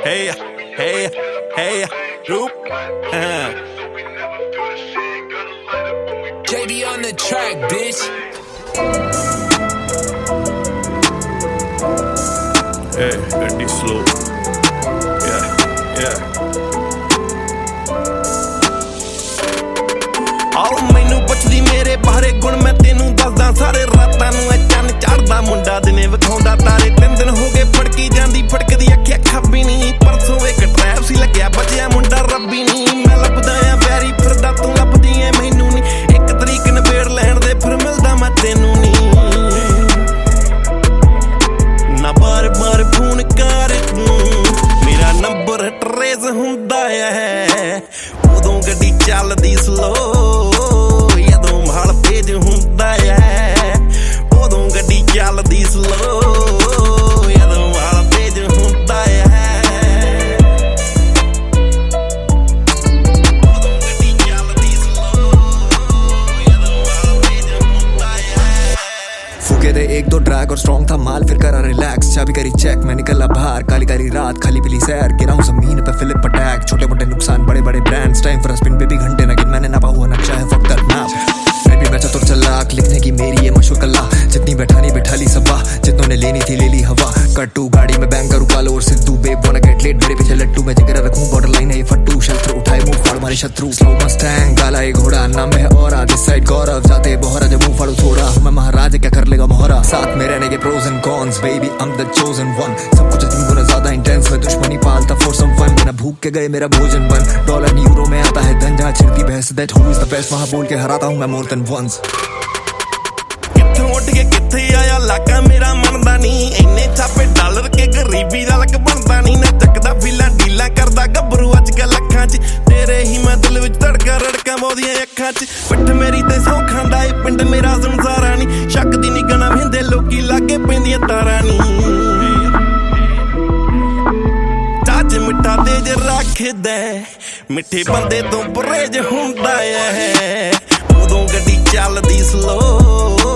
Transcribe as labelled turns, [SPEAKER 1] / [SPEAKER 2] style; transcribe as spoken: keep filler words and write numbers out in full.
[SPEAKER 1] hey, hey, hey, group. Uh.
[SPEAKER 2] J D on the track, bitch.
[SPEAKER 1] Hey, ਗੱਡੀ slow. Yeah, yeah. ਆਓ ਮੈਨੂੰ ਪੁੱਛਦੀ ਮੇਰੇ ਬਾਰੇ ਗੁਣ ਮੈਂ ਤੈਨੂੰ ਦੱਸਦਾ ਸਾਰੇ ਰਾਤਾਂ ਨੂੰ ਐ ਚੰਨ ਚੜਦਾ ਮੁੰਡਾ ਦਿਨੇ ਵਿਖਾਉਂਦਾ ਤਾਰੇ ਤਿੰਨ ਦਿਨ ਹੋ ਗਏ ਫੜਕੀ ਜਾਂਦੀ ਫੜਕਦੀ ਅੱਖਿਆ ਖੱਬੀ ਨਹੀਂ ਪਰਸੋਂ ਇੱਕ ਟਰੈਪ ਸੀ ਲੱਗਿਆ ਬਚਿਆ ਮੁੰਡਾ ਰੱਬੀ ਨਹੀਂ ਮੈਂ ਲੱਭਦਾ ਆ ਪਿਆਰੀ ਫਿਰਦਾ ਤੂੰ ਲੱਭਦੀ ਐ ਮੈਨੂੰ ਨਹੀਂ ਇੱਕ ਤਰੀਕ ਨਵੇੜ ਲੈਣ ਦੇ ਫਿਰ ਮਿਲਦਾ ਮੈਂ ਤੈਨੂੰ ਨਹੀਂ ਨਾ ਬਾਰ ਬਾਰ ਫੋਨ ਕਰ ਤੂੰ ਮੇਰਾ ਨੰਬਰ ਟਰੇਸ ਹੁੰਦਾ ਹੈ ਉਦੋਂ ਗੱਡੀ ਚੱਲਦੀ ਸਲੋ ਤੇਜ ਹੁੰਦਾ ਹੈ ਉਦੋਂ ਗੱਡੀ ਚੱਲਦੀ ਸਲੋ ਜਦੋਂ ਵਾਲਾ ਤੇਜ ਹੁੰਦਾ ਹੈ ਉਦੋਂ ਗੱਡੀ ਚੱਲਦੀ ਸਲੋ ਜਦੋਂ ਵਾਲਾ ਤੇਜ ਹੁੰਦਾ ਹੈ
[SPEAKER 3] फूके थे एक दो ड्रैग और स्ट्रॉन्ग था माल फिर करा रिलैक्स चाबी करी चेक मैं निकला बाहर काली काली रात खाली पीली सैर गिरा हूँ जमीन पे फिलिप अटैक छोटे मोटे नुकसान बड़े बड़े brands time for spin baby घंटे ना गिन मैंने ना हुआ नक्शा है फक दैट मैप मैं चतुर चलाक लिखने की मेरी ये मशहूर कला जितनी बैठानी बैठा ली सवा जितनों ने लेनी थी ले ली हवा कट्टू गाड़ी में बैंक करूँ कालो और Sidhu babe wanna get late मेरे पीछे लट्टू मैं जिगर रखूँ बॉर्डर लाइन है ये फट्टू शस्त्र उठाए मुंह फाड़ मारे शत्रु स्लो मस्टैंग काला ये घोड़ा नाम है और दिस साइड गौरव जाते बोहरा जब मुंह फाड़ू थोड़ा मैं महाराज क्या कर लेगा मोहरा साथ में रहने के pros and cons baby I am the chosen one सब कुछ तीन गुना ज्यादा इंटेंस में दुश्मनी पालता फॉर सम फन बिना भूख के गए मेरा भोजन बन डॉलर यूरो में आता है धन जहाँ छिड़ती भैंस that who is the best वहाँ बोल के हराता हूँ मैं मोर देन वंस
[SPEAKER 1] ਉੱਠ ਕੇ ਕਿੱਥੇ ਆਇਆ ਲਾਕਾ ਮੇਰਾ ਮੰਨਦਾ ਨਹੀਂ ਇੰਨੇ ਛਾਪੇ ਡਾਲਰ ਕੇ ਗਰੀਬੀ ਦਾ ਲੱਕ ਬਣਦਾ ਨਹੀਂ ਨਾ ਚੱਕਦਾ ਫਿਲਾਂ ਡੀਲਾਂ ਕਰਦਾ ਗੱਭਰੂ ਅੱਜ ਕੱਲ ਅੱਖਾਂ 'ਚ ਤੇਰੇ ਹੀ ਮੈਂ ਦਿਲ ਵਿੱਚ ਧੜਕਾ ਰੜਕਾਂ ਬਹੁਦੀਆਂ ਅੱਖਾਂ 'ਚ ਪਿੱਠ ਮੇਰੀ ਤੇ ਸੌ ਖਾਂਦਾ ਏ ਪਿੰਡ ਮੇਰਾ ਸੰਸਾਰਾ ਨਹੀਂ ਸ਼ੱਕ ਦੀ ਨਿਗਣਾ ਵਹਿੰਦੇ ਲੋਕੀ ਲਾਗੇ ਪੈਂਦੀਆਂ ਤਾਰਾਂ ਨਹੀਂ ਚਾਚ ਮਿੱਠਾ ਤੇਜ ਰੱਖਦਾ ਮਿੱਠੇ ਬੰਦੇ ਤੋਂ ਪਰਹੇਜ ਹੁੰਦਾ ਏ ਉਦੋਂ ਗੱਡੀ ਚੱਲਦੀ ਸਲੋ